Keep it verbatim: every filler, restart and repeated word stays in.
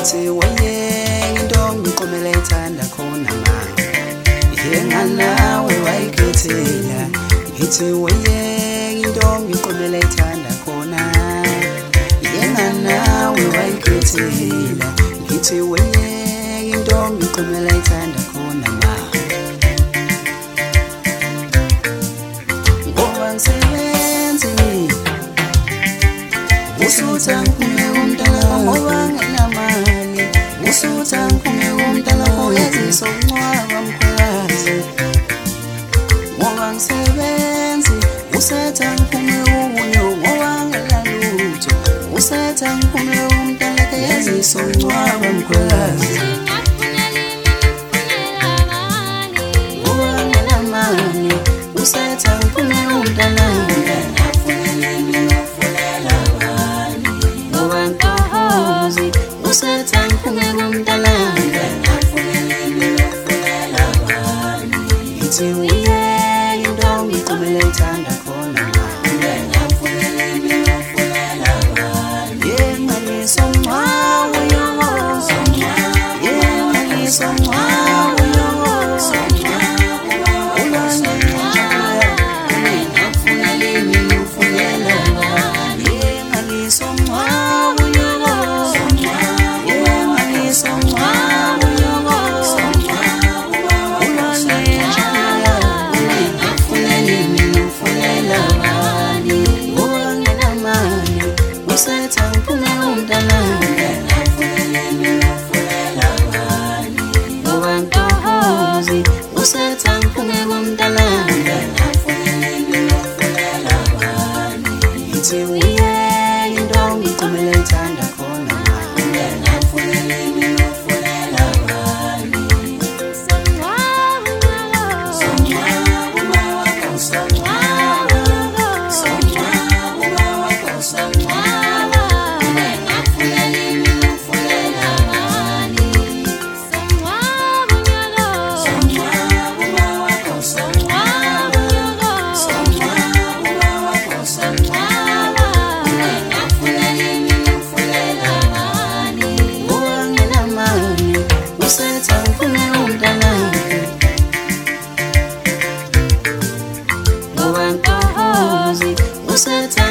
ngithi wayenge intombi iqomela ethanda khona ma yenganawe wayikhethela ngithi wayenge intombi iqomela ethanda khona yenganawe wayikhethela ngithi wayenge intombi iqomela ethanda khona ma ngoba ngisebenzi usutha ngiphume umntana ngoba nginamali usutha ngiphume umntana ngoyezisa umncwaba mkhwekazi ngoba ngisebenzi usetha ngiphume unyo ngoba nginalutho usetha ngiphume umntana ngoyezisa umncwaba mkhwekazi ngoba nginamali usetha ngiphume umntana usetha ngiphume kumntalanga ngithi uyeke intombi iqomela ethanda khona yengaliso mncwawo yokozo yengaliso mncwawo yokozo ulangenjaya ufunela ini ufunela yengaliso mncwawo usetha ngiphume umntana ngoba ntohozi usetha ngiphume kumntana ngithi uyeke intombi iqomela ethanda khona usetha ngiphume umntana ngoba ntohozi usetha